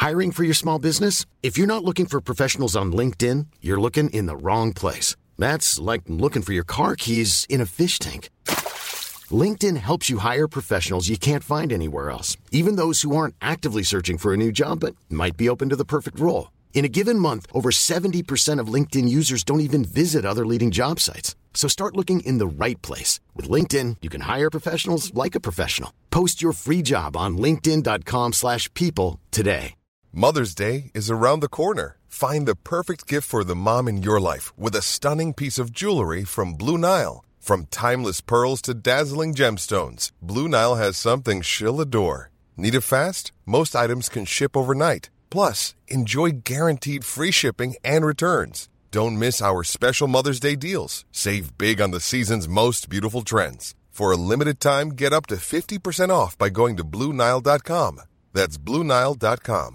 Hiring for your small business? If you're not looking for professionals on LinkedIn, you're looking in the wrong place. That's like looking for your car keys in a fish tank. LinkedIn helps you hire professionals you can't find anywhere else, even those who aren't actively searching for a new job but might be open to the perfect role. In a given month, over 70% of LinkedIn users don't even visit other leading job sites. So start looking in the right place. With LinkedIn, you can hire professionals like a professional. Post your free job on linkedin.com/people today. Mother's Day is around the corner. Find the perfect gift for the mom in your life with a stunning piece of jewelry from Blue Nile. From timeless pearls to dazzling gemstones, Blue Nile has something she'll adore. Need it fast? Most items can ship overnight. Plus, enjoy guaranteed free shipping and returns. Don't miss our special Mother's Day deals. Save big on the season's most beautiful trends. For a limited time, get up to 50% off by going to BlueNile.com. That's BlueNile.com.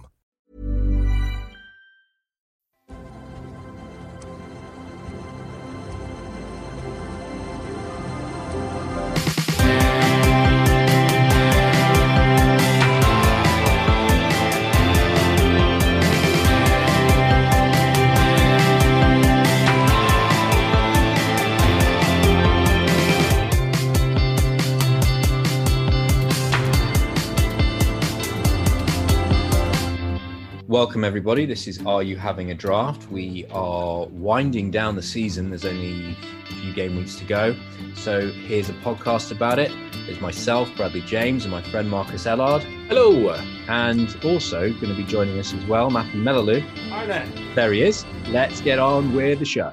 Welcome, everybody. This is Are You Having a Draft? We are winding down the season. There's only a few game weeks to go. So here's a podcast about it. There's myself, Bradley James, and my friend Marcus Ellard. Hello. And also going to be joining us as well, Matthew Melaloo. Hi there. There he is. Let's get on with the show.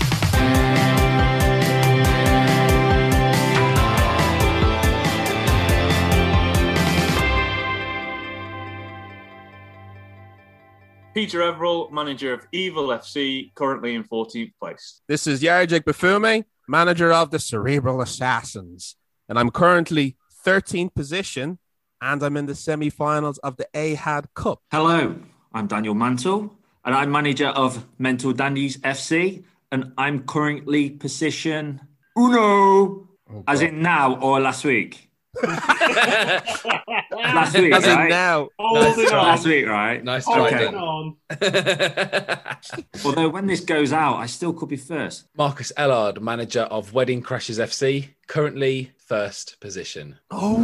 Peter Everill, manager of Evil FC, currently in 14th place. This is Yarjek Bafume, manager of the Cerebral Assassins, and I'm currently 13th position, and I'm in the semi-finals of the Ahad Cup. Hello, I'm Daniel Mantle, and I'm manager of Mental Dandies FC, and I'm currently position uno, as in now or last week. Last week, As right? in now. Last week, right? Nice try. Okay. Although when this goes out, I still could be first. Marcus Ellard, manager of Wedding Crashers FC, currently first position.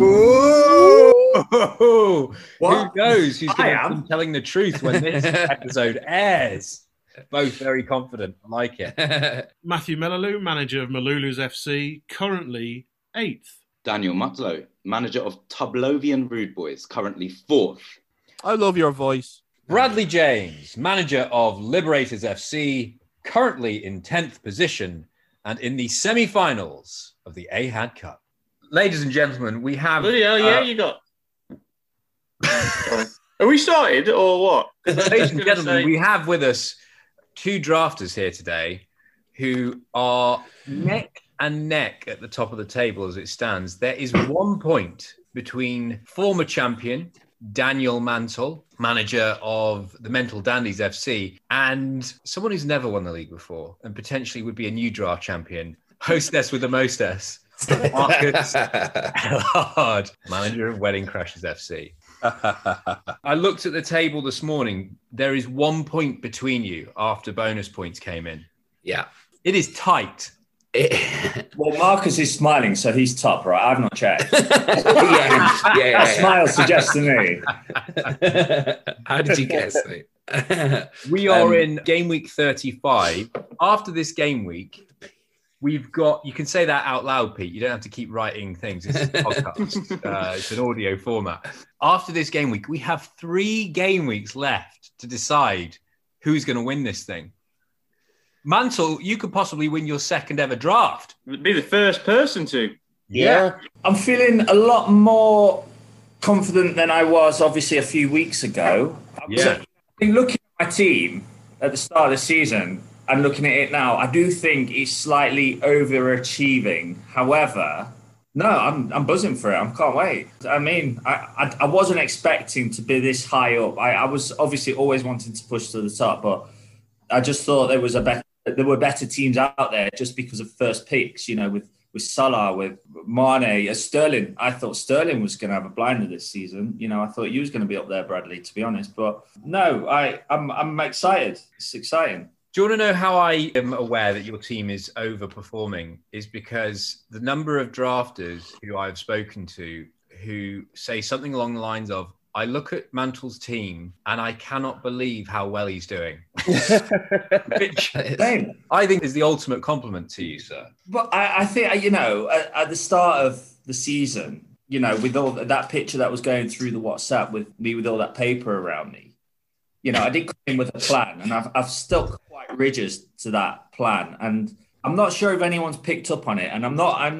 Oh, What? who knows who's I going to am. be telling the truth when this episode airs? Both very confident. I like it. Matthew Melaloo, manager of Malulu's FC, currently 8th. Daniel Mutlow, manager of Tublovian Rude Boys, currently 4th. I love your voice. Bradley James, manager of Liberators FC, currently in 10th position and in the semi-finals of the Ahad Cup. Ladies and gentlemen, we have... Bloody hell, yeah, you got... Are we started or what? Ladies and gentlemen, we have with us two drafters here today who are neck and neck at the top of the table as it stands. There is 1 point between former champion Daniel Mantle, manager of the Mental Dandies FC, and someone who's never won the league before and potentially would be a new draft champion, hostess with the mostess, Marcus Ellard, manager of Wedding Crashers FC. I looked at the table this morning. There is 1 point between you after bonus points came in. Yeah. It is tight. Well, Marcus is smiling, so he's top, right? I've not checked. yeah. A smile suggests to me. How did you guess, mate? We are in game week 35. After this game week, we've got, you can say that out loud, Pete. You don't have to keep writing things. It's a podcast. It's an audio format. After this game week, we have 3 game weeks left to decide who's going to win this thing. Mantle, you could possibly win your second ever draft. You'd be the first person to. Yeah. I'm feeling a lot more confident than I was, obviously, a few weeks ago. Yeah. Looking at my team at the start of the season and looking at it now, I do think it's slightly overachieving. However, no, I'm buzzing for it. I can't wait. I mean, I wasn't expecting to be this high up. I was obviously always wanting to push to the top, but I just thought there were better teams out there just because of first picks, you know, with Salah, with Mane, Sterling. I thought Sterling was going to have a blinder this season. You know, I thought you was going to be up there, Bradley, to be honest. But no, I'm excited. It's exciting. Do you want to know how I am aware that your team is overperforming? Is because the number of drafters who I've spoken to who say something along the lines of, I look at Mantle's team and I cannot believe how well he's doing. Which I think is the ultimate compliment to you, sir. But I think, you know, at the start of the season, you know, with all that picture that was going through the WhatsApp with me with all that paper around me, you know, I did come in with a plan, and I've stuck quite rigid to that plan. And I'm not sure if anyone's picked up on it. And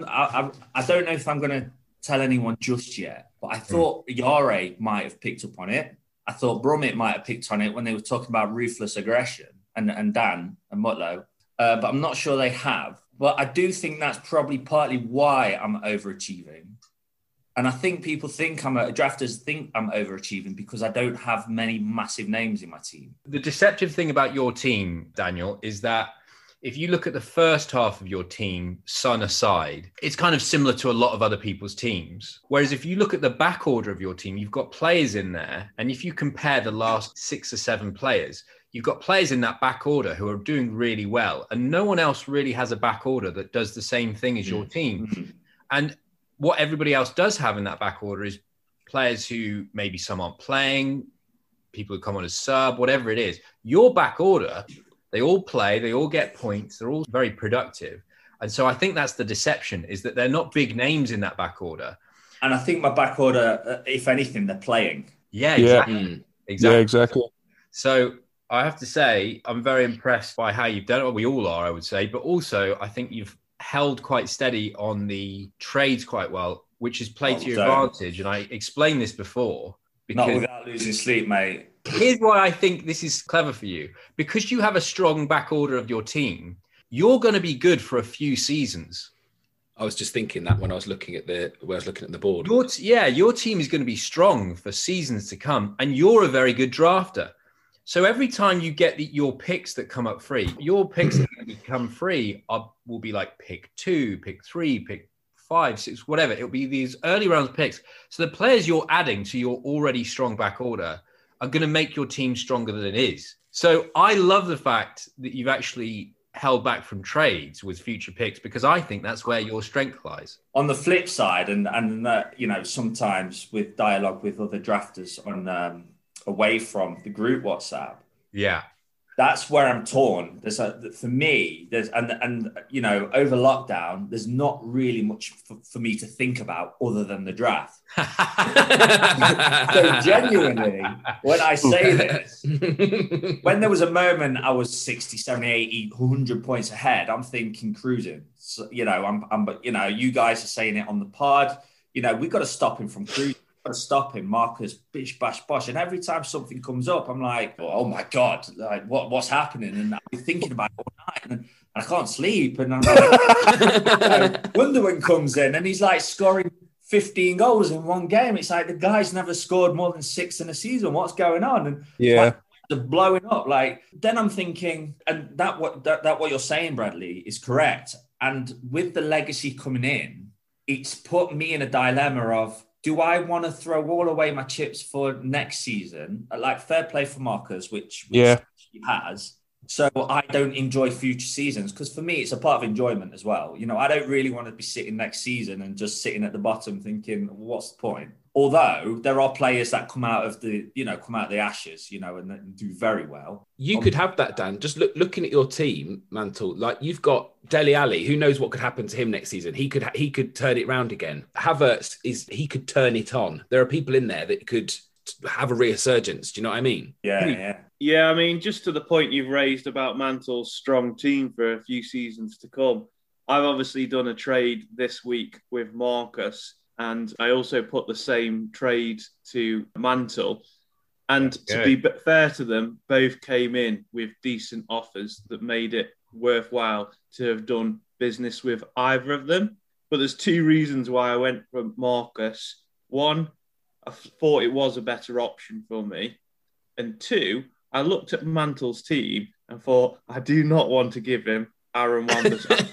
I don't know if I'm going to tell anyone just yet. But I thought Yare might have picked up on it. I thought Brummett might have picked on it when they were talking about ruthless aggression, and Dan and Mutlow. But I'm not sure they have. But I do think that's probably partly why I'm overachieving. And I think people think drafters think I'm overachieving because I don't have many massive names in my team. The deceptive thing about your team, Daniel, is that if you look at the first half of your team, Son aside, it's kind of similar to a lot of other people's teams. Whereas if you look at the back order of your team, you've got players in there. And if you compare the last 6 or 7 players, you've got players in that back order who are doing really well. And no one else really has a back order that does the same thing as your team. And what everybody else does have in that back order is players who maybe some aren't playing, people who come on as sub, whatever it is. Your back order, they all play, they all get points, they're all very productive. And so I think that's the deception, is that they're not big names in that back order. And I think my back order, if anything, they're playing. Yeah, exactly. Yeah, exactly. So I have to say, I'm very impressed by how you've done it. Well, we all are, I would say. But also, I think you've held quite steady on the trades quite well, which has played to your advantage. And I explained this before. Not without losing sleep, mate. Here's why I think this is clever for you. Because you have a strong back order of your team, you're going to be good for a few seasons. I was just thinking that when I was looking at the board. Your team is going to be strong for seasons to come, and you're a very good drafter. So every time you get your picks that come up free, your picks that come free will be like pick 2, pick 3, pick 5, 6, whatever. It'll be these early round picks. So the players you're adding to your already strong back order are going to make your team stronger than it is. So I love the fact that you've actually held back from trades with future picks, because I think that's where your strength lies. On the flip side, and you know, sometimes with dialogue with other drafters on away from the group WhatsApp, that's where I'm torn. For me, and you know, over lockdown, there's not really much for me to think about other than the draft. So genuinely, when I say this, when there was a moment I was 60, 70, 80, 100 points ahead, I'm thinking cruising. So, you know, but you know, you guys are saying it on the pod. You know, we've got to stop him from cruising. To stop him, Marcus, bish, bash, bosh. And every time something comes up, I'm like, oh my God, like what's happening? And I'm thinking about it all night, and I can't sleep. And I'm like, Wonder Woman comes in and he's like scoring 15 goals in one game. It's like the guy's never scored more than 6 in a season. What's going on? And they're blowing up. Like, then I'm thinking, and that what you're saying, Bradley, is correct. And with the legacy coming in, it's put me in a dilemma of, do I want to throw all away my chips for next season? Like, fair play for Marcus, which he has. So I don't enjoy future seasons, because for me, it's a part of enjoyment as well. You know, I don't really want to be sitting next season and just sitting at the bottom thinking, what's the point? Although there are players that come out of the ashes, you know, and do very well. You could have that, Dan. Just looking at your team, Mantle, like you've got Dele Alli. Who knows what could happen to him next season? He could turn it round again. Havertz he could turn it on. There are people in there that could have a resurgence. Do you know what I mean? Yeah. I mean, just to the point you've raised about Mantle's strong team for a few seasons to come, I've obviously done a trade this week with Marcus, and I also put the same trade to Mantle. And to be fair to them, both came in with decent offers that made it worthwhile to have done business with either of them. But there's 2 reasons why I went for Marcus. 1, I thought it was a better option for me. And 2, I looked at Mantle's team and thought, I do not want to give him Aaron Wan-Bissaka.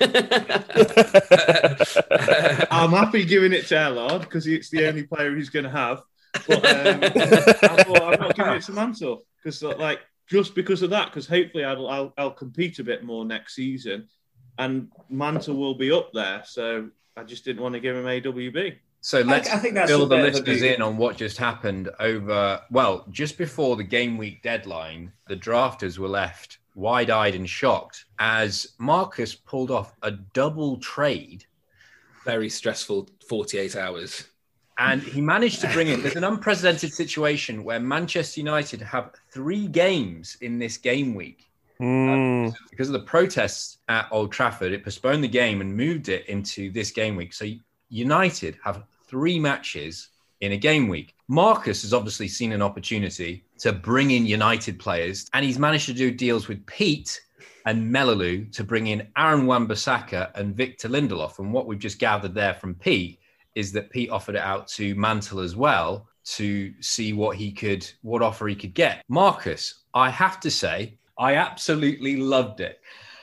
I'm happy giving it to Ellard because it's the only player he's going to have. But I thought I'm not giving it to Mantle because, just because of that. Because hopefully I'll compete a bit more next season, and Mantle will be up there. So I just didn't want to give him AWB. So let's fill the listeners in on what just happened just before the game week deadline. The drafters were left wide-eyed and shocked as Marcus pulled off a double trade. Very stressful 48 hours. And he managed to bring in, there's an unprecedented situation where Manchester United have 3 games in this game week. Because of the protests at Old Trafford, it postponed the game and moved it into this game week. So United have 3 matches in a game week. Marcus has obviously seen an opportunity to bring in United players, and he's managed to do deals with Pete and Melolu to bring in Aaron Wan-Bissaka and Victor Lindelof. And what we've just gathered there from Pete is that Pete offered it out to Mantle as well to see what offer he could get. Marcus, I have to say, I absolutely loved it.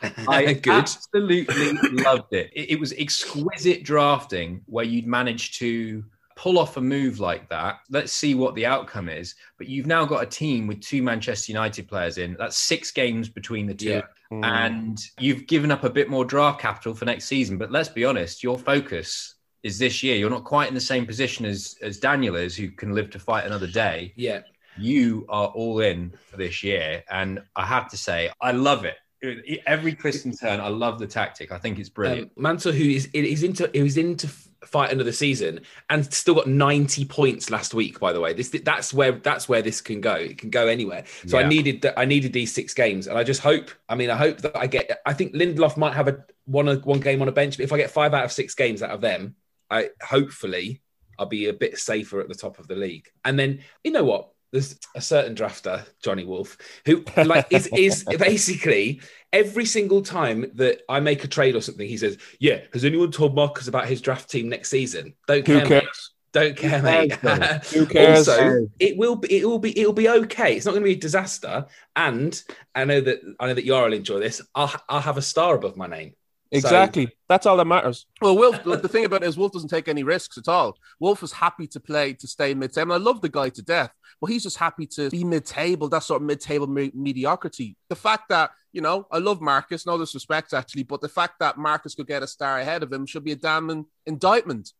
Absolutely loved it. It was exquisite drafting where you'd managed to pull off a move like that. Let's see what the outcome is. But you've now got a team with 2 Manchester United players in. That's 6 games between the 2. Yeah. And you've given up a bit more draft capital for next season. But let's be honest, your focus is this year. You're not quite in the same position as Daniel is, who can live to fight another day. Yeah. You are all in for this year. And I have to say, I love it. Every twist and turn, I love the tactic. I think it's brilliant. Mantle, who is into fight another season and still got 90 points last week. By the way, that's where this can go. It can go anywhere. So yeah. I needed these 6 games, and I just hope. I hope that I get. I think Lindelof might have one game on a bench, but if I get 5 out of 6 games out of them, hopefully I'll be a bit safer at the top of the league. And then you know what? There's a certain drafter, Johnny Wolf, who is basically every single time that I make a trade or something, he says, "Yeah, has anyone told Marcus about his draft team next season?" Don't care. Who cares? Mate. Don't care, mate. Who cares? Also, it will be okay. It's not going to be a disaster. And I know that Yara will enjoy this. I'll have a star above my name. Exactly. That's all that matters. Well, Wolf, the thing about it is Wolf doesn't take any risks at all. Wolf is happy to stay mid-table. I love the guy to death, but he's just happy to be mid-table, that sort of mid-table mediocrity. The fact that, I love Marcus, no disrespect actually, but the fact that Marcus could get a star ahead of him should be a damning indictment.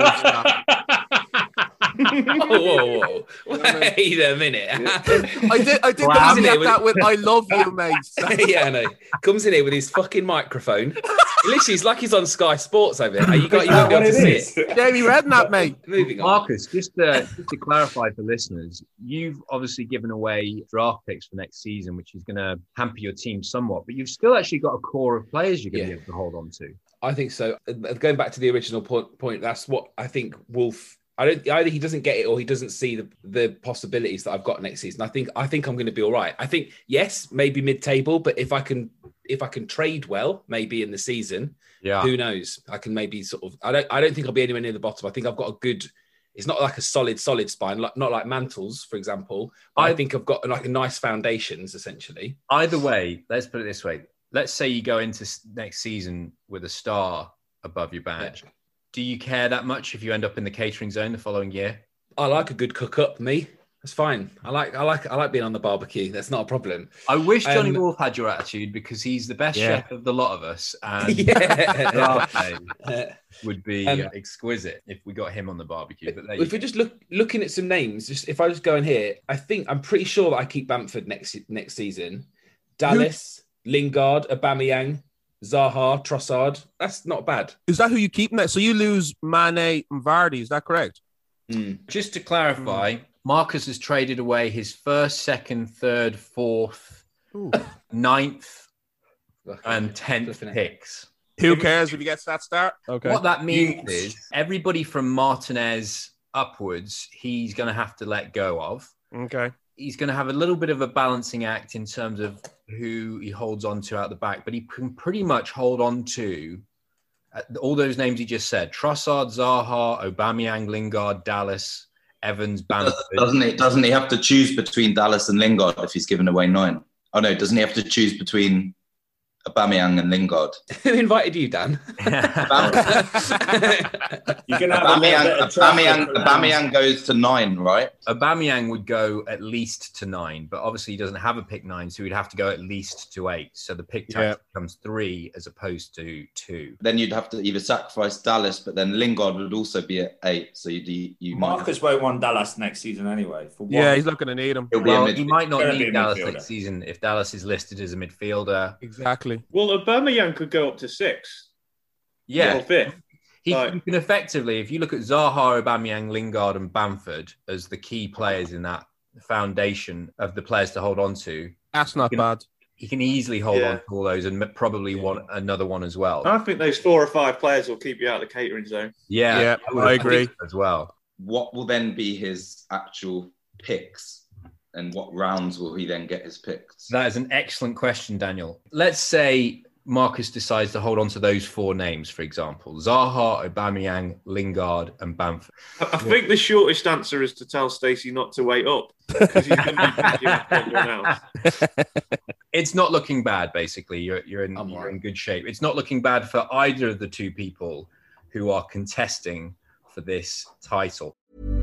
Whoa. Wait a minute. I did that with "I love you, mate." Yeah, I know. Comes in here with his fucking microphone. Literally, it's like he's on Sky Sports over here. You won't be able to see it. Jamie Redknapp, mate. Moving on. Marcus, just to clarify for listeners, you've obviously given away draft picks for next season, which is going to hamper your team somewhat, but you've still actually got a core of players you're going to be able to hold on to. I think so. Going back to the original point, that's what I think Wolf... either he doesn't get it or he doesn't see the possibilities that I've got next season. I think I'm going to be all right. I think, yes, maybe mid-table, but if I can trade well, maybe in the season, who knows? I can maybe sort of. I don't think I'll be anywhere near the bottom. I think I've got a good. It's not like a solid spine, not like Mantle's, for example. I think I've got like a nice foundations essentially. Either way, let's put it this way. Let's say you go into next season with a star above your badge. Yeah. Do you care that much if you end up in the catering zone the following year? I like a good cook up, me. That's fine. I like being on the barbecue. That's not a problem. I wish Johnny Wolf had your attitude because he's the best chef of the lot of us. And would be exquisite if we got him on the barbecue. But if we're just looking at some names, if I just go in here, I'm pretty sure that I keep Bamford next season. Dallas, Lingard, Aubameyang, Zaha, Trossard. That's not bad. Is that who you keep next? So you lose Mane and Vardy. Is that correct? Just to clarify, Marcus has traded away his first, second, third, fourth, 9th, and 10th picks. Who cares if he gets that start? Okay. What that means is everybody from Martinez upwards, he's going to have to let go of. Okay. He's going to have a little bit of a balancing act in terms of who he holds on to out the back, but he can pretty much hold on to all those names he just said: Trossard, Zaha, Aubameyang, Lingard, Dallas, Evans, Bamford. Doesn't he have to choose between Dallas and Lingard if he's given away 9? Oh no, doesn't he have to choose between Aubameyang and Lingard. Who invited you, Dan? You're going to have Aubameyang goes to 9, right? Aubameyang would go at least to 9, but obviously he doesn't have a pick 9, so he'd have to go at least to 8. So the pick tax becomes 3 as opposed to 2. Then you'd have to either sacrifice Dallas, but then Lingard would also be at 8. So you Marcus won't want Dallas next season anyway. For one. Yeah, he's not going to need him. Well, he might not need Dallas next season if Dallas is listed as a midfielder. Exactly. Well, Aubameyang could go up to 6. Yeah. Or 5th. You can effectively, if you look at Zaha, Aubameyang, Lingard and Bamford as the key players in that foundation of the players to hold on to. That's not bad. He can easily hold on to all those and probably want another one as well. I think those 4 or 5 players will keep you out of the catering zone. Yeah, I agree as well. What will then be his actual picks? And what rounds will he then get his picks? That is an excellent question, Daniel. Let's say Marcus decides to hold on to those 4 names, for example. Zaha, Aubameyang, Lingard and Bamford. I think the shortest answer is to tell Stacey not to wait up. Because he's going to be thinking of everyone else. It's not looking bad, basically. You're in good shape. It's not looking bad for either of the 2 people who are contesting for this title.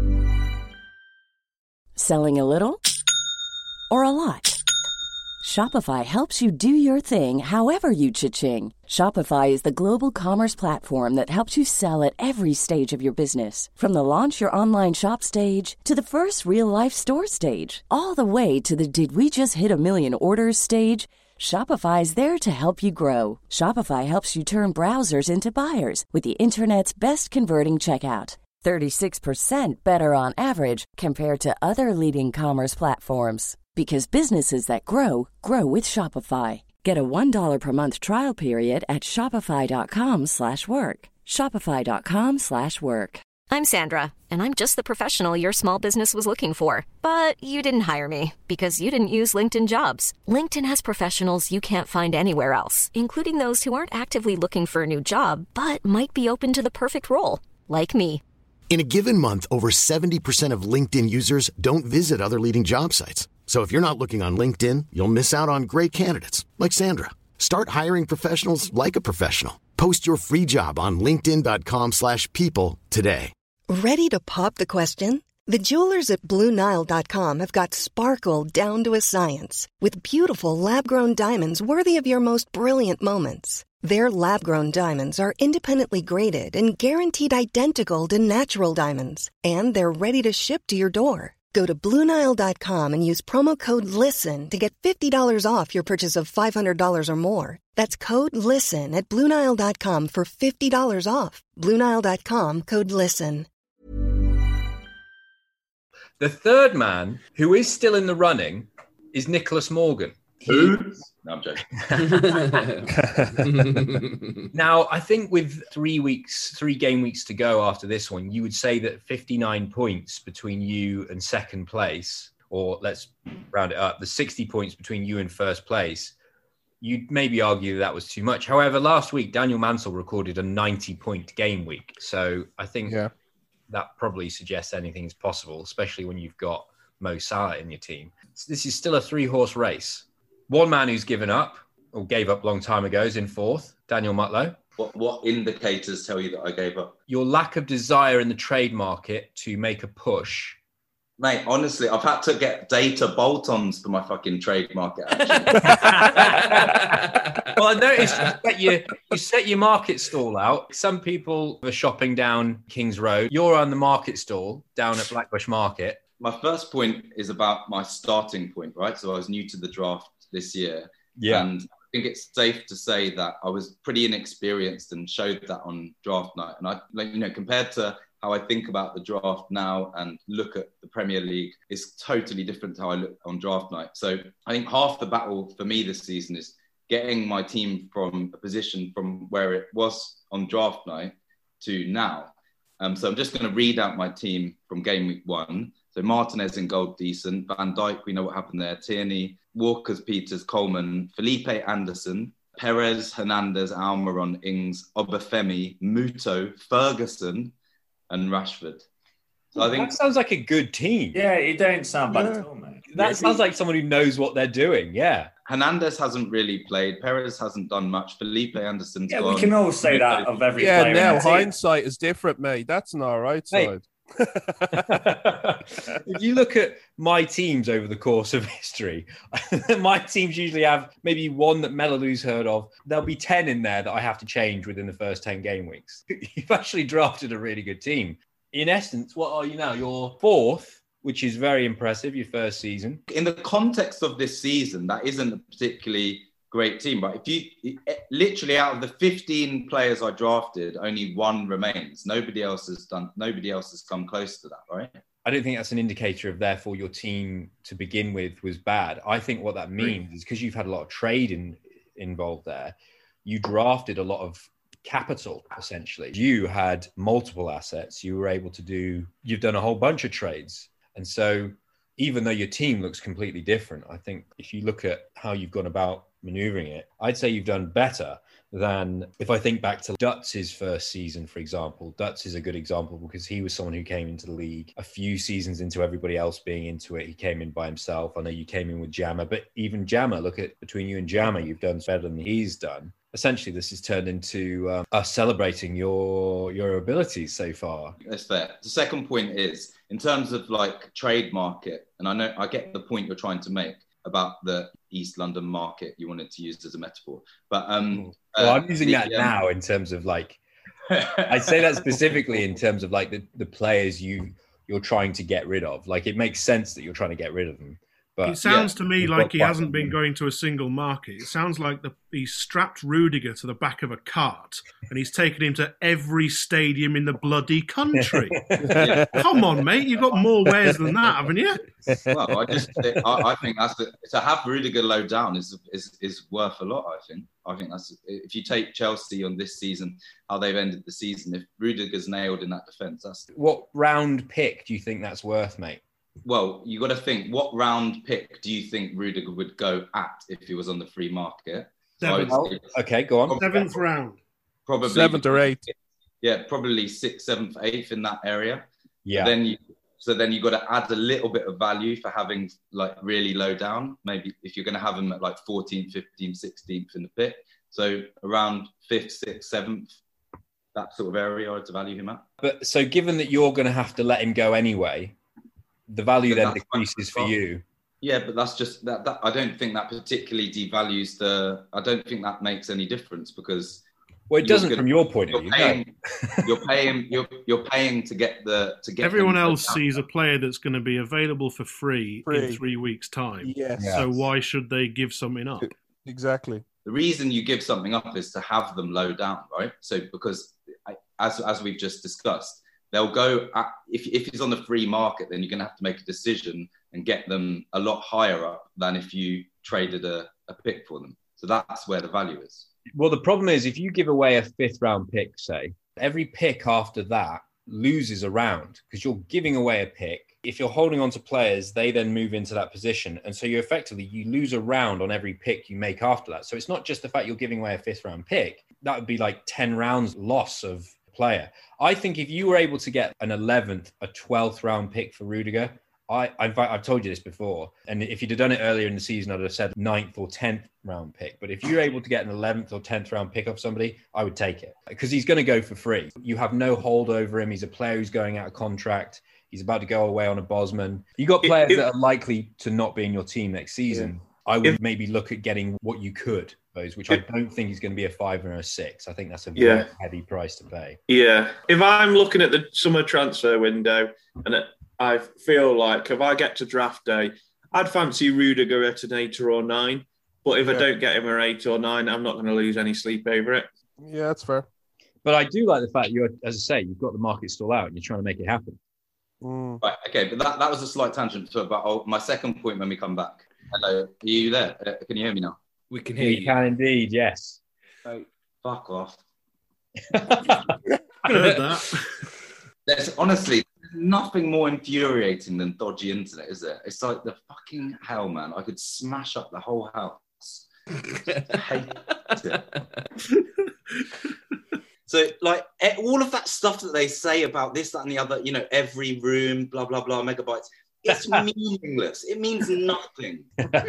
Selling a little or a lot? Shopify helps you do your thing however you cha-ching. Shopify is the global commerce platform that helps you sell at every stage of your business. From the launch your online shop stage to the first real-life store stage, all the way to the did we just hit a million orders stage. Shopify is there to help you grow. Shopify helps you turn browsers into buyers with the internet's best converting checkout. 36% better on average compared to other leading commerce platforms. Because businesses that grow, grow with Shopify. Get a $1 per month trial period at shopify.com/work. Shopify.com/work. I'm Sandra, and I'm just the professional your small business was looking for. But you didn't hire me because you didn't use LinkedIn Jobs. LinkedIn has professionals you can't find anywhere else, including those who aren't actively looking for a new job, but might be open to the perfect role, like me. In a given month, over 70% of LinkedIn users don't visit other leading job sites. So if you're not looking on LinkedIn, you'll miss out on great candidates like Sandra. Start hiring professionals like a professional. Post your free job on linkedin.com/people today. Ready to pop the question? The jewelers at BlueNile.com have got sparkle down to a science with beautiful lab-grown diamonds worthy of your most brilliant moments. Their lab-grown diamonds are independently graded and guaranteed identical to natural diamonds, and they're ready to ship to your door. Go to BlueNile.com and use promo code LISTEN to get $50 off your purchase of $500 or more. That's code LISTEN at BlueNile.com for $50 off. BlueNile.com, code LISTEN. The third man who is still in the running is Nicholas Morgan. No, I'm joking. Now, I think with 3 game weeks to go after this one, you would say that 59 points between you and second place, or let's round it up, the 60 points between you and first place, you'd maybe argue that was too much. However, last week, Daniel Mansell recorded a 90-point game week. So I think that probably suggests anything is possible, especially when you've got Mo Salah in your team. So this is still a 3-horse race. One man who's given up, or gave up a long time ago, is in fourth, Daniel Mutlow. What indicators tell you that I gave up? Your lack of desire in the trade market to make a push. Mate, honestly, I've had to get data bolt-ons for my fucking trade market. Well, I noticed you set your market stall out. Some people are shopping down King's Road. You're on the market stall down at Blackbush Market. My first point is about my starting point, right? So I was new to the draft this year. Yeah. And I think it's safe to say that I was pretty inexperienced and showed that on draft night. And compared to how I think about the draft now and look at the Premier League, is totally different to how I look on draft night. So I think half the battle for me this season is getting my team from a position from where it was on draft night to now. So I'm just going to read out my team from game week 1. So Martinez in goal, decent. Van Dijk, we know what happened there. Tierney, Walker, Peters, Coleman, Felipe Anderson, Perez, Hernandez, Almiron, Ings, Obafemi, Muto, Ferguson, and Rashford. So I think that sounds like a good team. Yeah, it don't sound bad at all, mate. That sounds like someone who knows what they're doing. Yeah. Hernandez hasn't really played. Perez hasn't done much. Felipe Anderson's gone. We can all say that of every player. Yeah, now hindsight is different, mate. That's an all right side. If you look at my teams over the course of history, my teams usually have maybe one that Melaleu's heard of. There'll be 10 in there that I have to change within the first 10 game weeks. You've actually drafted a really good team. In essence, what are you now? You're 4th, which is very impressive, your first season. In the context of this season, that isn't a particularly great team. But if you literally out of the 15 players I drafted, only one remains. Nobody else has come close to that, right? I don't think that's an indicator of therefore your team to begin with was bad. I think what that means is because you've had a lot of trade involved there, you drafted a lot of capital, essentially. You had multiple assets. You were able to you've done a whole bunch of trades. And so even though your team looks completely different, I think if you look at how you've gone about maneuvering it, I'd say you've done better than if I think back to Dutz's first season, for example. Dutz is a good example because he was someone who came into the league a few seasons into everybody else being into it. He came in by himself. I know you came in with Jammer, but even Jammer, look at between you and Jammer, you've done better than he's done. Essentially, this has turned into us celebrating your abilities so far. That's fair. The second point is, in terms of like trade market, and I get the point you're trying to make about the East London market you wanted to use as a metaphor. But I'm using that now in terms of like, I say that specifically in terms of like the players you're trying to get rid of. Like it makes sense that you're trying to get rid of them. But it sounds to me like he hasn't been going to a single market. It sounds like he's strapped Rudiger to the back of a cart and he's taken him to every stadium in the bloody country. Come on, mate. You've got more wares than that, haven't you? Well, I think to have Rudiger low down is worth a lot, I think that's, if you take Chelsea on this season, how they've ended the season, if Rudiger's nailed in that defence, that's... What round pick do you think that's worth, mate? Well, you got to think, what round pick do you think Rudiger would go at if he was on the free market? Okay, go on. 7th round. Probably 7th or 8th. Yeah, probably 6th, 7th, 8th in that area. Yeah. So then you got to add a little bit of value for having like really low down. Maybe if you're going to have him at like 14th, 15th, 16th in the pick. So around 5th, 6th, 7th, that sort of area to value him at. But so given that you're going to have to let him go anyway, the value then decreases for you. Yeah, but that's just that. I don't think that particularly devalues I don't think that makes any difference because. Well, it doesn't from your point of view. You're paying to get Everyone else sees a player that's going to be available for free in 3 weeks' time. Yes. So why should they give something up? Exactly. The reason you give something up is to have them low down, right? So because as we've just discussed. They'll go, if he's on the free market, then you're going to have to make a decision and get them a lot higher up than if you traded a pick for them. So that's where the value is. Well, the problem is if you give away a 5th round pick, say, every pick after that loses a round because you're giving away a pick. If you're holding on to players, they then move into that position. And so you lose a round on every pick you make after that. So it's not just the fact you're giving away a 5th round pick. That would be like 10 rounds loss of player. I think if you were able to get an 11th, a 12th round pick for Rudiger, I've told you this before, and if you'd have done it earlier in the season, I'd have said 9th or 10th round pick. But if you're able to get an 11th or 10th round pick off somebody, I would take it because he's going to go for free. You have no hold over him. He's a player who's going out of contract. He's about to go away on a Bosman. You got players that are likely to not be in your team next season. I would maybe look at getting what you could, which I don't think is going to be a 5 or a 6. I think that's a very heavy price to pay. Yeah. If I'm looking at the summer transfer window and I feel like if I get to draft day, I'd fancy Rudiger at an 8 or 9. But if I don't get him at 8 or 9, I'm not going to lose any sleep over it. Yeah, that's fair. But I do like the fact as I say, you've got the market stall out and you're trying to make it happen. Right, okay, but that was a slight tangent about my second point when we come back. Hello, are you there? Can you hear me now? We can hear you. We can indeed, yes. Oh, fuck off. Heard that. There's honestly nothing more infuriating than dodgy internet, is there? It's like the fucking hell, man. I could smash up the whole house. I hate it. So, like, all of that stuff that they say about this, that, and the other, every room, blah, blah, blah, megabytes. It's meaningless. It means nothing.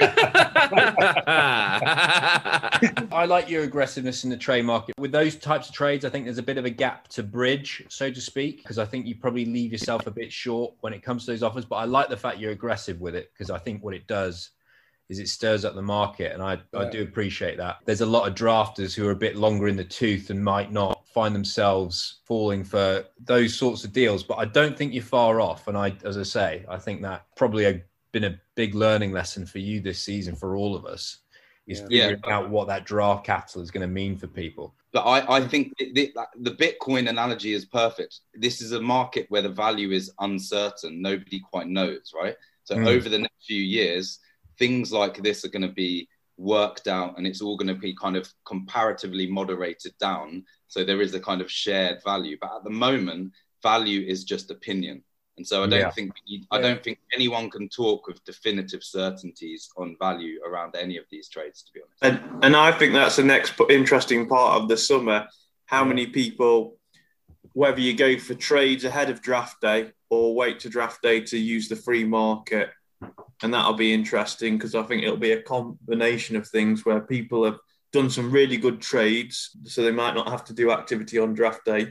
I like your aggressiveness in the trade market. With those types of trades, I think there's a bit of a gap to bridge, so to speak, because I think you probably leave yourself a bit short when it comes to those offers. But I like the fact you're aggressive with it, because I think what it does is it stirs up the market. And I do appreciate that. There's a lot of drafters who are a bit longer in the tooth and might not find themselves falling for those sorts of deals. But I don't think you're far off. And as I say, I think that probably been a big learning lesson for you this season, for all of us, is figuring out what that draft capital is going to mean for people. But I think the Bitcoin analogy is perfect. This is a market where the value is uncertain. Nobody quite knows, right? So over the next few years, things like this are going to be worked out, and it's all going to be kind of comparatively moderated down. So there is a kind of shared value. But at the moment, value is just opinion. And so I don't think anyone can talk with definitive certainties on value around any of these trades, to be honest. And I think that's the next interesting part of the summer. How many people, whether you go for trades ahead of draft day or wait to draft day to use the free market, and that'll be interesting, because I think it'll be a combination of things where people have done some really good trades, so they might not have to do activity on draft day,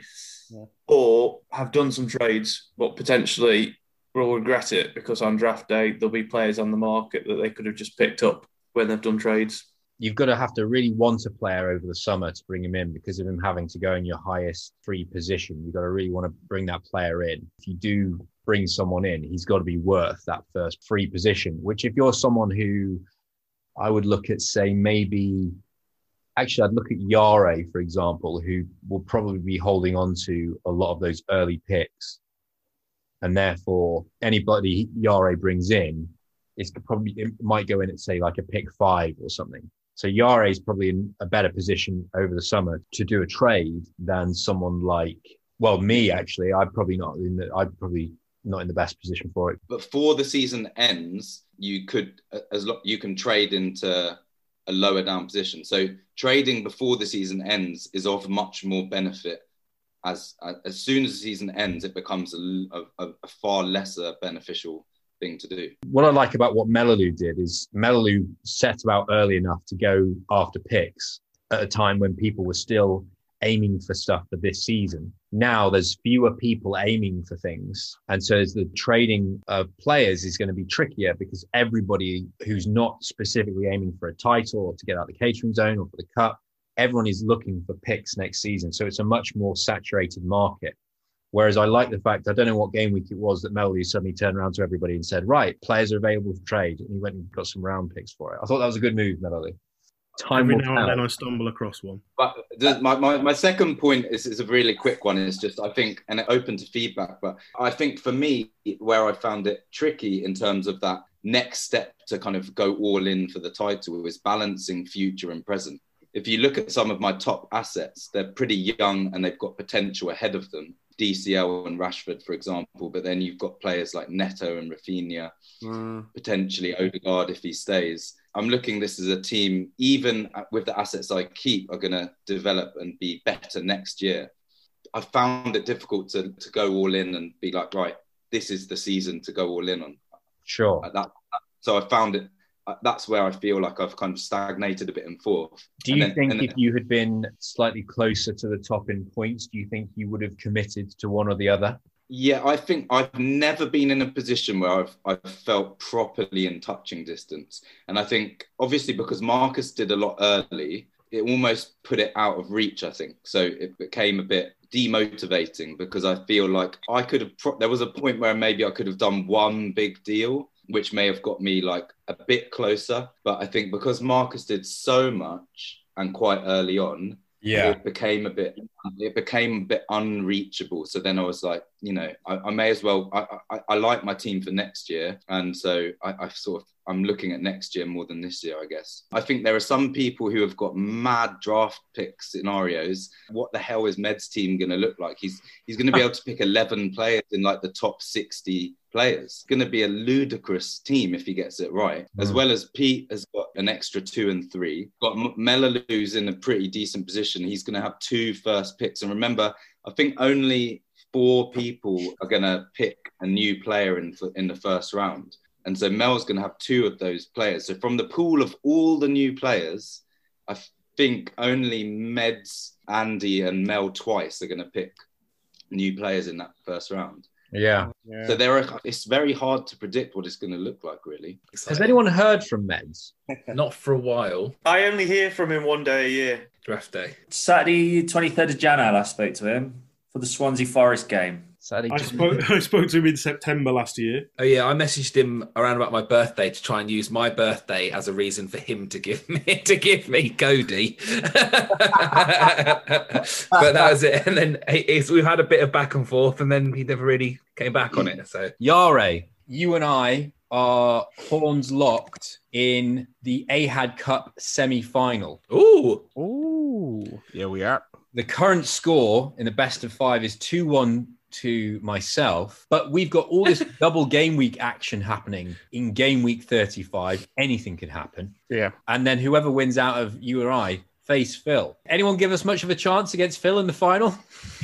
or have done some trades but potentially will regret it, because on draft day there'll be players on the market that they could have just picked up when they've done trades. You've got to have to really want a player over the summer to bring him in, because of him having to go in your highest free position. You've got to really want to bring that player in. If you do bring someone in, he's got to be worth that first free position, which if you're someone who I would look at, say, maybe, actually I'd look at Yare, for example, who will probably be holding on to a lot of those early picks. And therefore, anybody Yare brings in, it might go in at, say, like a pick 5 or something. So Yare is probably in a better position over the summer to do a trade than someone like, well, me, actually. I'm probably not in the best position for it. But before the season ends, you can trade into a lower down position. So trading before the season ends is of much more benefit. As soon as the season ends, it becomes a far lesser beneficial thing to do. What I like about what Melolu did is Melolu set about early enough to go after picks at a time when people were still aiming for stuff for this season. Now there's fewer people aiming for things. And so the trading of players is going to be trickier, because everybody who's not specifically aiming for a title or to get out of the catering zone or for the cup, everyone is looking for picks next season. So it's a much more saturated market. Whereas I like the fact, I don't know what game week it was, that Melody suddenly turned around to everybody and said, right, players are available for trade. And he went and got some round picks for it. I thought that was a good move, Melody. Every now and then I stumble across one. But my second point is a really quick one. It's just, I think, and it open to feedback, but I think for me, where I found it tricky in terms of that next step to kind of go all in for the title was balancing future and present. If you look at some of my top assets, they're pretty young and they've got potential ahead of them. DCL and Rashford, for example, but then you've got players like Neto and Rafinha, potentially Odegaard if he stays. I'm looking this as a team, even with the assets I keep, are going to develop and be better next year. I found it difficult to go all in and be like, right, this is the season to go all in on. Sure. So I found it, that's where I feel like I've kind of stagnated a bit in fourth. Do you think if you had been slightly closer to the top in points, do you think you would have committed to one or the other? Yeah, I think I've never been in a position where I've felt properly in touching distance. And I think, obviously, because Marcus did a lot early, it almost put it out of reach, I think. So it became a bit demotivating, because I feel like I could have, there was a point where maybe I could have done one big deal, which may have got me like a bit closer. But I think because Marcus did so much and quite early on, it became a bit unreachable. So then I was like, you know, I may as well, I like my team for next year. And so I'm looking at next year more than this year, I guess. I think there are some people who have got mad draft pick scenarios. What the hell is Med's team going to look like? He's going to be able to pick 11 players in like the top 60 players. It's going to be a ludicrous team if he gets it right. As well as Pete has got an extra 2 and 3. Got Melolu's in a pretty decent position. He's going to have 2 first picks. And remember, I think only 4 people are going to pick a new player in the first round. And so Mel's going to have 2 of those players. So from the pool of all the new players, I think only Meds, Andy and Mel twice are going to pick new players in that first round. Yeah. So it's very hard to predict what it's going to look like, really. Has anyone heard from Meds? Not for a while. I only hear from him one day a year. Draft day. Saturday, 23rd of January, I spoke to him for the Swansea Forest game. I spoke to him in September last year. Oh yeah, I messaged him around about my birthday to try and use my birthday as a reason for him to give me Cody. But that was it. And then we've had a bit of back and forth, and then he never really came back on it. So Yare, you and I are horns locked in the Ahad Cup semi-final. Ooh, yeah, we are. The current score in the best of 5 is 2-1 to myself, but we've got all this double game week action happening in game week 35. Anything could happen. Yeah. And then whoever wins out of you or I face Phil. Anyone give us much of a chance against Phil in the final?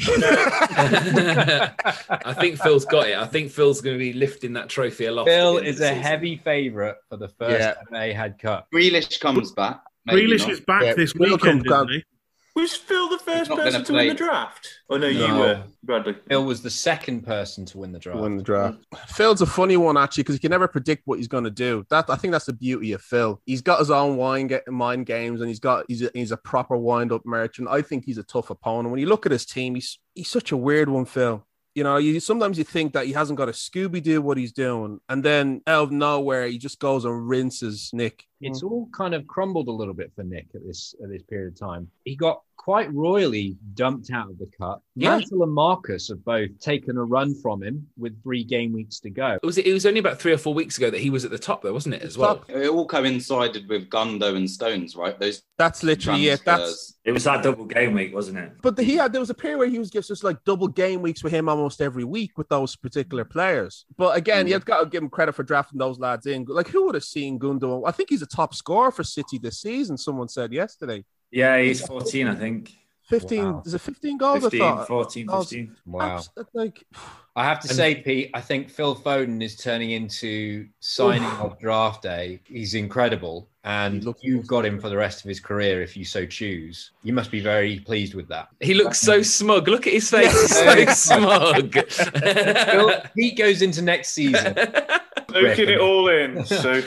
I think Phil's got it. I think Phil's going to be lifting that trophy aloft. Phil is a heavy favourite for the first Ahad Cup. Grealish comes back. Grealish is back this weekend, isn't he? Was Phil the first person to win the draft? Oh, no, you were, Bradley. Phil was the second person to win the draft. Phil's a funny one, actually, because you can never predict what he's going to do. I think that's the beauty of Phil. He's got his own mind games, and he's a proper wind-up merchant. I think he's a tough opponent. When you look at his team, he's such a weird one, Phil. You know, sometimes you think that he hasn't got a Scooby-Doo what he's doing, and then out of nowhere, he just goes and rinses Nick. It's all kind of crumbled a little bit for Nick at this period of time. He got quite royally dumped out of the cup. Mantle and Marcus have both taken a run from him with 3 game weeks to go. It was only about 3 or 4 weeks ago that he was at the top, though, wasn't it, as well? It all coincided with Gundo and Stones, right? That's literally it. It was that double game week, wasn't it? But there was a period where he was just like double game weeks with him almost every week with those particular players. But again, you've got to give him credit for drafting those lads in. Like, who would have seen Gundo? I think he's a top scorer for City this season, someone said yesterday. Yeah, he's 14, I think. 15. Wow. Is it 15 goals? 15, 14, 15. Wow. I have to say, Pete, I think Phil Foden is turning into signing of draft day. He's incredible. And you've got him for the rest of his career if you so choose. You must be very pleased with that. He looks so smug. Look at his face. He's so smug. Pete goes into next season. Soaking it all in.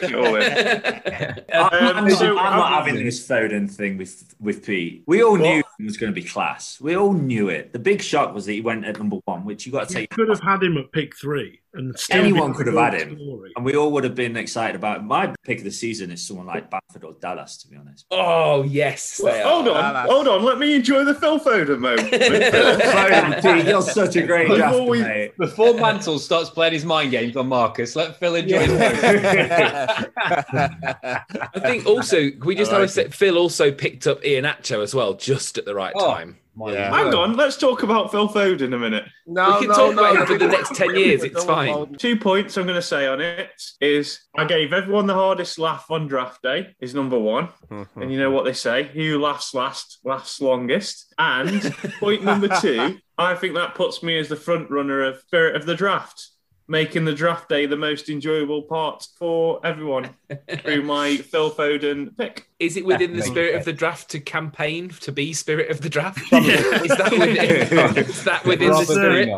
I'm not having this Foden thing with Pete. We all knew he was going to be class. We all knew it. The big shock was that he went at number 1, which you got to take. You could have had him at pick 3. And anyone could have had him. And we all would have been excited about him. My pick of the season is someone like Bamford or Dallas, to be honest. Oh, yes. Well, hold on. Let me enjoy the Phil Foden moment. Pete, you're such a great drafter, mate. Before Mantle starts playing his mind games on Marcus, let Phil enjoy it. I think also, we just have to say, Phil also picked up Iheanacho as well, just at the right time. Hang on, let's talk about Phil Foden a minute. We can talk about him for the next 10 years, it's fine. 2 points I'm going to say on it is I gave everyone the hardest laugh on draft day is number 1. And you know what they say, who laughs last, laughs longest. And point number 2, I think that puts me as the front runner of Spirit of the Draft, making the draft day the most enjoyable part for everyone through my Phil Foden pick. Is it within the Spirit of the Draft to campaign to be Spirit of the Draft? Is that within the spirit?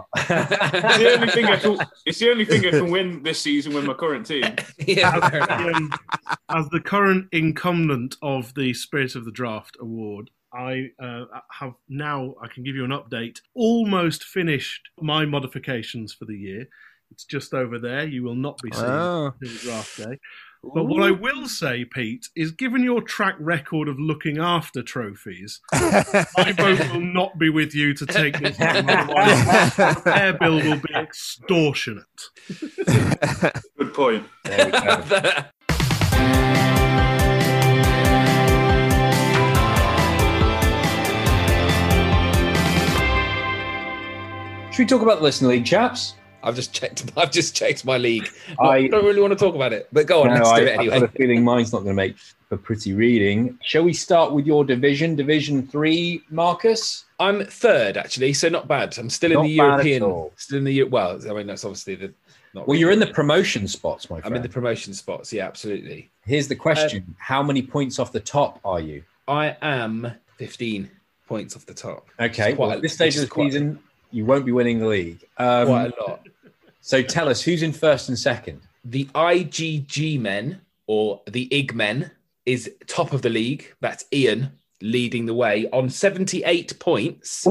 It's the only thing I can win this season with my current team. As the current incumbent of the Spirit of the Draft award, I have now, I can give you an update, almost finished my modifications for the year. It's just over there. You will not be seeing it in draft day. But what I will say, Pete, is given your track record of looking after trophies, my vote will not be with you to take this one. Otherwise, their bill will be extortionate. Good point. There we go. Should we talk about the Listener League, chaps? I've just checked my league. I don't really want to talk about it, but go on, let's do it anyway. I've got a feeling mine's not going to make for pretty reading. Shall we start with your Division 3, Marcus? I'm third, actually, so not bad. I'm still in the European. Still in the well. I mean, that's obviously the. Well, you're in the promotion spots, my friend. I'm in the promotion spots. Yeah, absolutely. Here's the question: how many points off the top are you? I am 15 points off the top. Okay. Well, at this stage of the season, you won't be winning the league. Quite a lot. So tell us, who's in first and second? The IGG men, or the IG men, is top of the league. That's Ian leading the way on 78 points.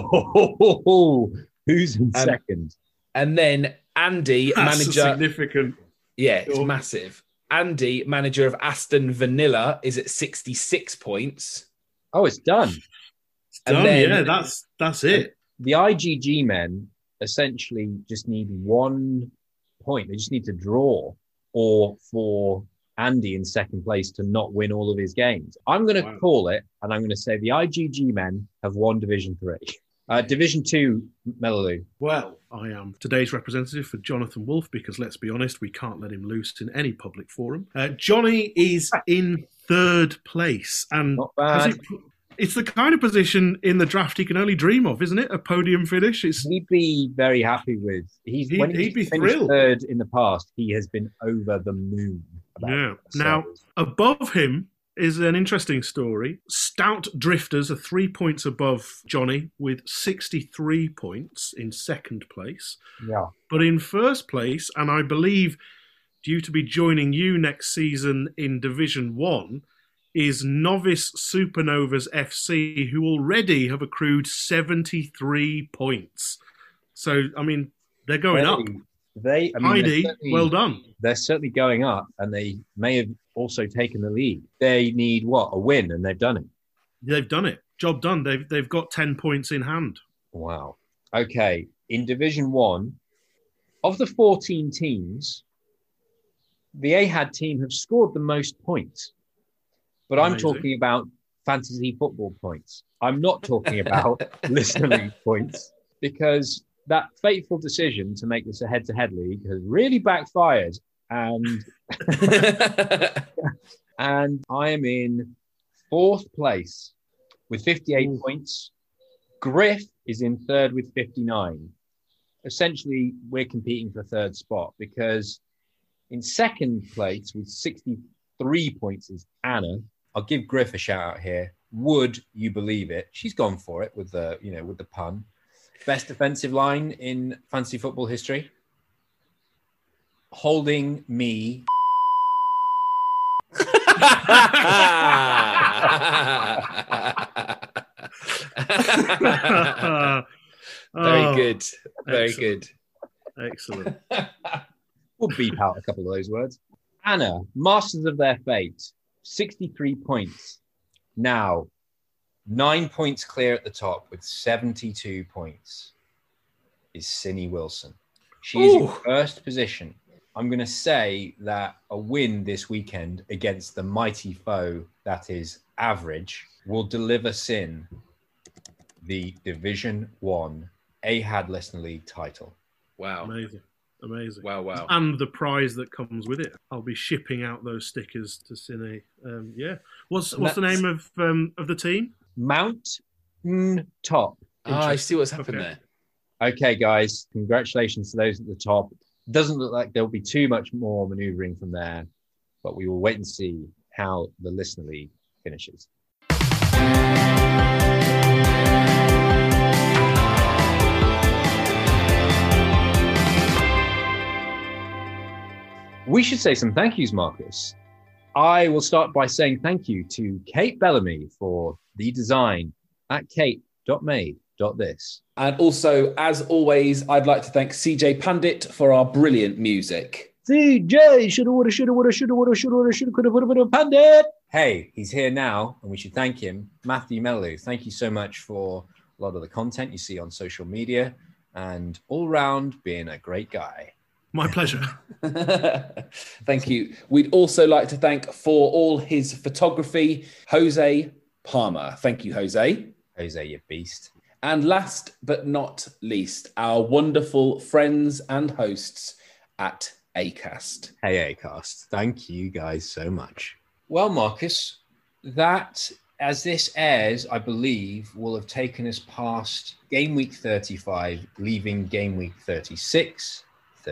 Who's in second? And then Andy, That's manager. significant. Yeah, it's massive. Andy, manager of Aston Vanilla, is at 66 points. Oh, it's done. It's done, that's it. The IGG men essentially just need 1 point. They just need to draw, or for Andy in second place to not win all of his games. I'm going to call it, and I'm going to say the IGG men have won Division 3. Division 2, Melolu. Well, I am today's representative for Jonathan Wolf because, let's be honest, we can't let him loose in any public forum. Johnny is in third place. And not bad. It's the kind of position in the draft he can only dream of, isn't it? A podium finish. He'd be very happy with. He'd be thrilled. Third in the past, he has been over the moon. Now, above him is an interesting story. Stout Drifters are 3 points above Johnny with 63 points in second place. Yeah. But in first place, and I believe due to be joining you next season in Division 1, is Novice Supernovas FC, who already have accrued 73 points. So, I mean, they're going up. Heidi, well done. They're certainly going up, and they may have also taken the lead. They need a win, and they've done it. They've done it. Job done. They've got 10 points in hand. Wow. Okay. In Division 1, of the 14 teams, the AHAD team have scored the most points. But I'm talking about fantasy football points. I'm not talking about listener league points, because that fateful decision to make this a head-to-head league has really backfired. And and I am in fourth place with 58 points. Griff is in third with 59. Essentially, we're competing for third spot, because in second place with 63 points is Anna. I'll give Griff a shout out here. Would you believe it? She's gone for it with the pun. Best defensive line in fantasy football history. Holding me. Very good. Very good. Excellent. We'll beep out a couple of those words. Anna, masters of their fate. 63 points. Now, 9 points clear at the top with 72 points is Cindy Wilson. She is in first position. I'm going to say that a win this weekend against the mighty foe that is Average will deliver Sin the Division 1 AHAD Listener League title. Wow. Amazing. Wow. And the prize that comes with it. I'll be shipping out those stickers to Cine. What's the name of the team? Mountain Top. I see what's happened there. Okay, guys. Congratulations to those at the top. Doesn't look like there'll be too much more manoeuvring from there, but we will wait and see how the Listener League finishes. We should say some thank yous, Marcus. I will start by saying thank you to Kate Bellamy for the design at kate.made.this. And also, as always, I'd like to thank CJ Pandit for our brilliant music. CJ, shoulda, Pandit. Hey, he's here now, and we should thank him. Matthew Mellu, thank you so much for a lot of the content you see on social media, and all round being a great guy. My pleasure. Thank you. We'd also like to thank for all his photography, Jose Palmer. Thank you, Jose. Jose, you beast. And last but not least, our wonderful friends and hosts at Acast. Hey, Acast. Thank you guys so much. Well, Marcus, that, as this airs, I believe, will have taken us past game week 35, leaving game week 36,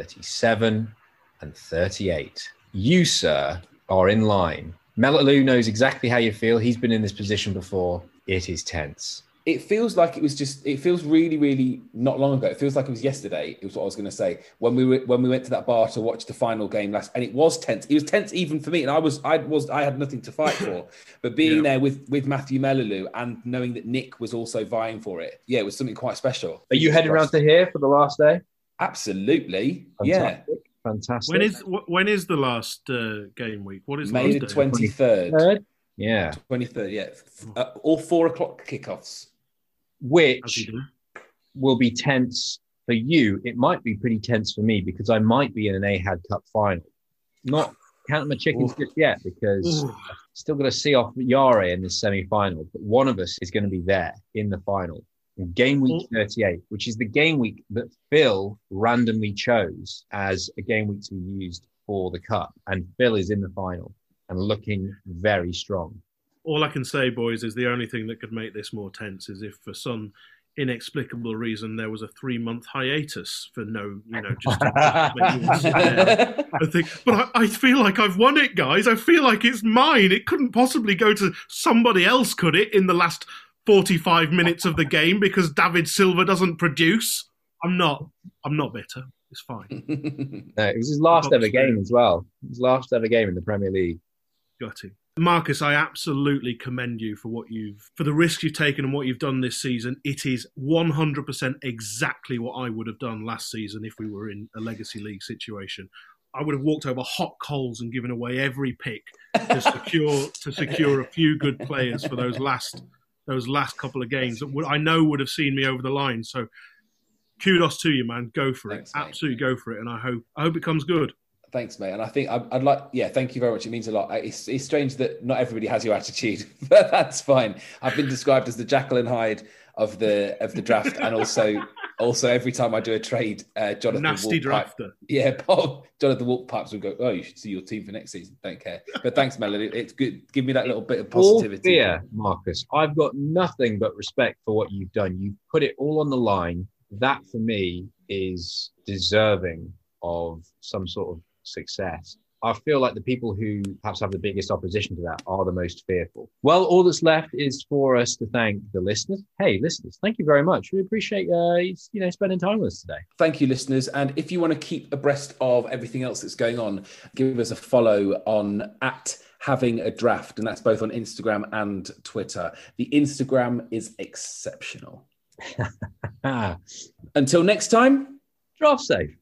37, and 38. You, sir, are in line. Melolu knows exactly how you feel. He's been in this position before. It is tense. It feels like it feels really, really not long ago. It feels like it was yesterday. It was what I was going to say when we went to that bar to watch the final game last, and it was tense. It was tense even for me, and I had nothing to fight for. But being there with Matthew Melolu and knowing that Nick was also vying for it, it was something quite special. Are you heading around to here for the last day? Absolutely. Fantastic. Yeah. Fantastic. When is the last game week? What is May the 23rd? Yeah. 23rd, yeah. All 4 o'clock kickoffs. Which will be tense for you. It might be pretty tense for me because I might be in an Ahad Cup final. Not counting my chickens just yet because I'm still going to see off Yare in the semi-final. But one of us is going to be there in the final. Game week 38, which is the game week that Phil randomly chose as a game week to be used for the Cup. And Phil is in the final and looking very strong. All I can say, boys, is the only thing that could make this more tense is if for some inexplicable reason there was a 3-month hiatus for just to make you sit there. I think, but I feel like I've won it, guys. I feel like it's mine. It couldn't possibly go to somebody else, could it, in the last 45 minutes of the game because David Silva doesn't produce? I'm not bitter. It's fine. No, it was his last ever game as well. His last ever game in the Premier League. Got it. Marcus, I absolutely commend you for for the risks you've taken and what you've done this season. It is 100% exactly what I would have done last season if we were in a Legacy League situation. I would have walked over hot coals and given away every pick to secure a few good players for those last couple of games that I know would have seen me over the line. So kudos to you, man. Go for it. Absolutely go for it. And I hope it comes good. Thanks, mate. And I think I'd like, thank you very much. It means a lot. It's strange that not everybody has your attitude, but that's fine. I've been described as the Jekyll and Hyde of the draft, and also every time I do a trade, Jonathan nasty drafter. Jonathan Walk pipes will go, "Oh, you should see your team for next season." Don't care, but thanks, Melody. It's good. Give me that little bit of positivity. All fear, Marcus. I've got nothing but respect for what you've done. You put it all on the line. That for me is deserving of some sort of success. I feel like the people who perhaps have the biggest opposition to that are the most fearful. Well, all that's left is for us to thank the listeners. Hey, listeners, thank you very much. We appreciate spending time with us today. Thank you, listeners. And if you want to keep abreast of everything else that's going on, give us a follow on @HavingADraft, and that's both on Instagram and Twitter. The Instagram is exceptional. Until next time, draft safe.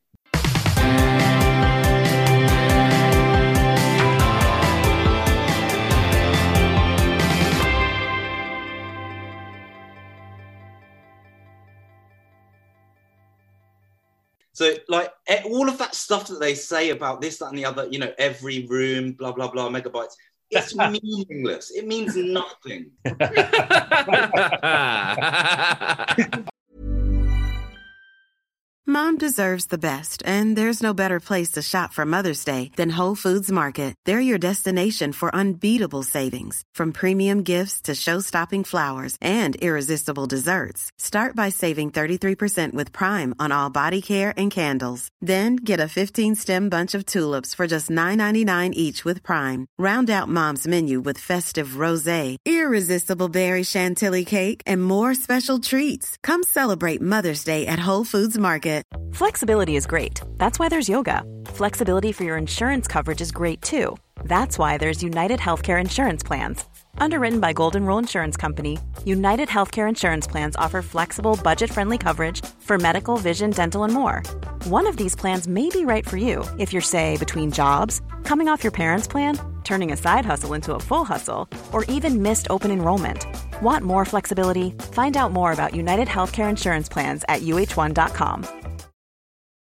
So, like, all of that stuff that they say about this, that, and the other, every room, blah, blah, blah, megabytes, it's meaningless. It means nothing. Mom deserves the best, and there's no better place to shop for Mother's Day than Whole Foods Market. They're your destination for unbeatable savings, from premium gifts to show-stopping flowers and irresistible desserts. Start by saving 33% with Prime on all body care and candles. Then get a 15-stem bunch of tulips for just $9.99 each with Prime. Round out Mom's menu with festive rosé, irresistible berry chantilly cake, and more special treats. Come celebrate Mother's Day at Whole Foods Market. Flexibility is great. That's why there's yoga. Flexibility for your insurance coverage is great too. That's why there's United Healthcare Insurance Plans. Underwritten by Golden Rule Insurance Company, United Healthcare Insurance Plans offer flexible, budget-friendly coverage for medical, vision, dental, and more. One of these plans may be right for you if you're, say, between jobs, coming off your parents' plan, turning a side hustle into a full hustle, or even missed open enrollment. Want more flexibility? Find out more about United Healthcare Insurance Plans at UH1.com.